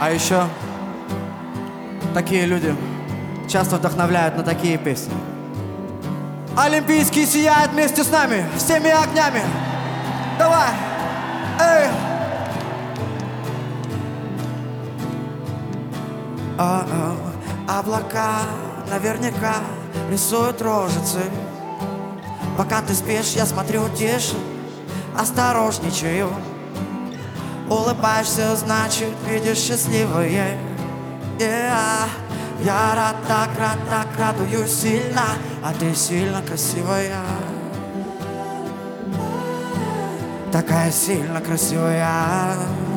А еще такие люди часто вдохновляют на такие песни. Олимпийский сияет вместе с нами, всеми огнями. Давай, эй! Облака наверняка рисуют рожицы. Пока ты спишь, я смотрю тише, осторожничаю. Улыбаешься, значит, видишь счастливые. Я рад, так радуюсь сильно, а ты сильно красивая. Такая сильно красивая.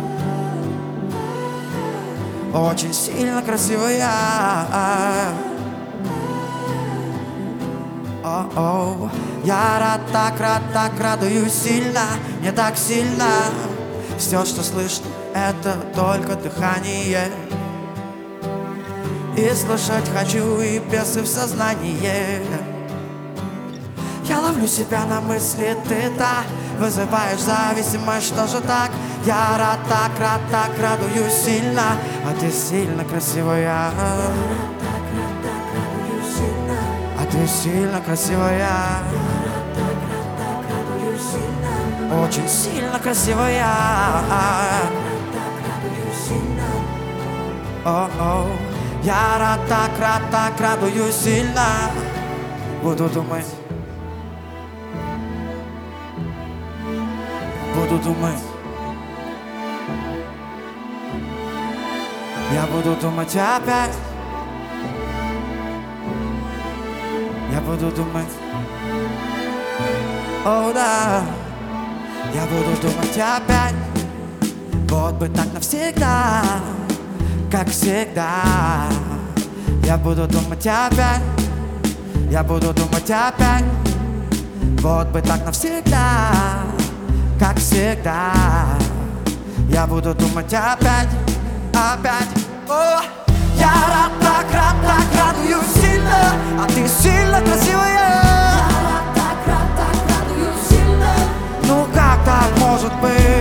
Очень сильно красивая. Я рад, так радуюсь сильно, не так сильно. Все, что слышно, это только дыхание. И слышать хочу, и песы в сознании. Я ловлю себя на мысли, ты-то вызываешь зависимость, что же так? Я рад, так радуюсь сильно, а ты сильно красивая. А ты сильно красивая. Очень сильно красивая. Я рад, так радуюсь сильно. Буду думать. Буду думать. Я буду думать опять. Я буду думать. О, да. Я буду думать опять. Вот бы так навсегда, как всегда. Я буду думать опять. Я буду думать опять. Вот бы так навсегда, как всегда. Я буду думать опять, опять. О, я рад, так радуюсь сильно, а ты сильно красивая. Я рад, так радуюсь сильно. Ну как так может быть?